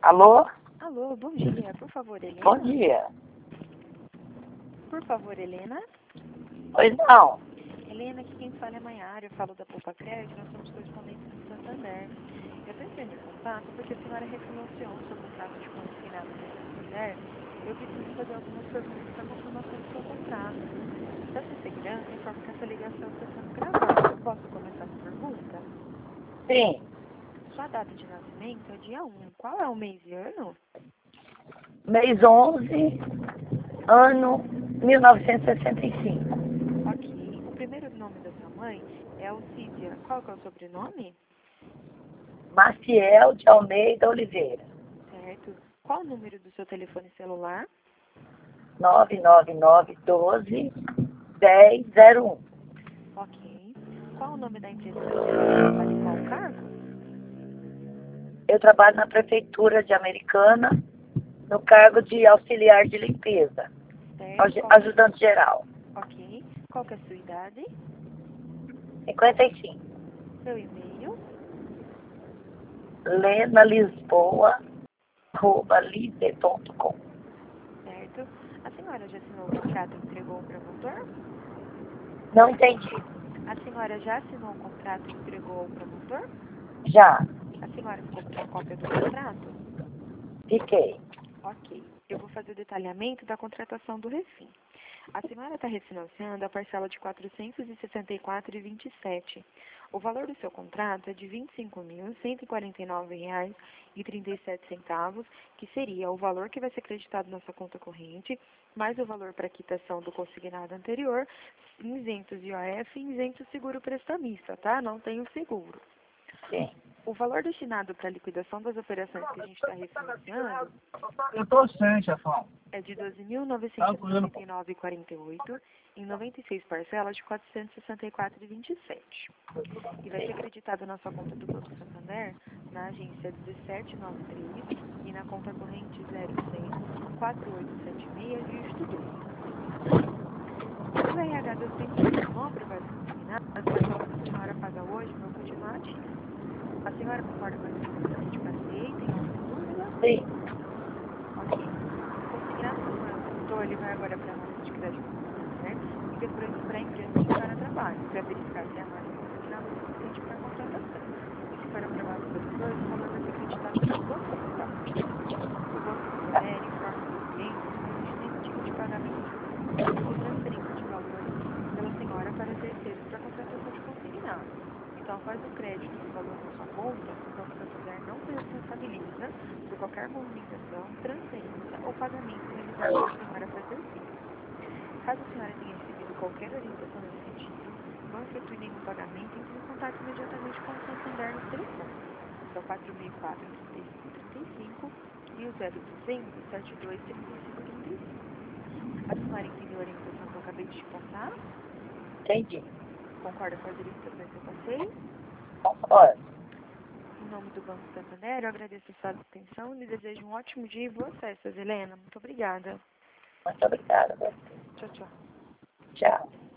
Alô? Alô, bom dia. Por favor, Helena. Bom dia. Por favor, Helena. Pois não. Helena, aqui quem fala é Maiara. Eu falo da Poupa Crédito. Nós somos correspondentes do Santander. Eu estou entrando em contato porque a senhora refinanciou o seu contrato de consignado no Santander. Eu preciso fazer algumas perguntas para confirmação do seu contrato. Para sua segurança, informo que essa ligação está sendo gravada. Posso começar com a pergunta? Sim. Sua data de nascimento é dia 1. Qual é o mês e ano? Mês 11, ano 1965. Ok. O primeiro nome da sua mãe é Alcídia. Qual que é o sobrenome? Maciel de Almeida Oliveira. Certo. Qual o número do seu telefone celular? 99912-1001. Ok. Qual o nome da empresa que a senhora trabalha em qual cargo? Eu trabalho na Prefeitura de Americana, no cargo de auxiliar de limpeza, Certo. ajudante geral. Ok. Qual que é a sua idade? 55. Seu e-mail? lenalisboa@libe.com. Certo. A senhora já assinou o contrato e entregou o promotor? Não entendi. A senhora já assinou o contrato e entregou ao promotor? Já. A senhora ficou com uma cópia do contrato? Fiquei. Ok. Eu vou fazer o detalhamento da contratação do refim. A senhora está refinanciando a parcela de R$ 464,27. O valor do seu contrato é de R$ 25.149,37, que seria o valor que vai ser acreditado na sua conta corrente, mais o valor para quitação do consignado anterior, isentos IOF e isentos seguro prestamista, tá? Não tem o seguro. Sim. O valor destinado para a liquidação das operações que a gente está refinanciando Eu tô sem, chefão. é de R$ 12.999,48 em 96 parcelas de R$ 464,27. E vai ser acreditado na sua conta do Banco Santander na agência 1793 e na conta corrente 0100-4876, dígito 2. Se o RH deu tempo de não aprovar esse consignado, as parcelas que a senhora paga hoje vão continuar ativas. A senhora concorda com a informação que a gente passei? Tem alguma dúvida? Sim. Ok. O consignado que a senhora solicitou, ele vai agora para a análise de crédito do Santander e depois para a empresa que a senhora trabalha, para verificar se a margem consignada é suficiente para a contratação. E se for aprovado pelos dois, o valor vai ser acreditado para vocês, tá? O Banco Santander informa seus clientes que não existe nenhum tipo de pagamento de antecipação ou transferência de valores pela senhora para terceiros para contratação de consignado. Então, após o crédito do valor na sua conta, o Banco Santander não se responsabiliza por qualquer movimentação, transferência ou pagamento realizado pela senhora para terceiros. Caso a senhora tenha recebido qualquer orientação nesse sentido, não efetue nenhum pagamento, entre em contato imediatamente com o Santander nos telefones. Que é o 464-3535 e o 0800 723535. A senhora entendeu a orientação que eu acabei de te passar? Entendi. Concorda com as orientações que eu passei? Concordo. Em nome do Banco Santander, eu agradeço a sua atenção e lhe desejo um ótimo dia e boas festas, Helena. Muito obrigada. Muito obrigada. Tchau, tchau. Tchau.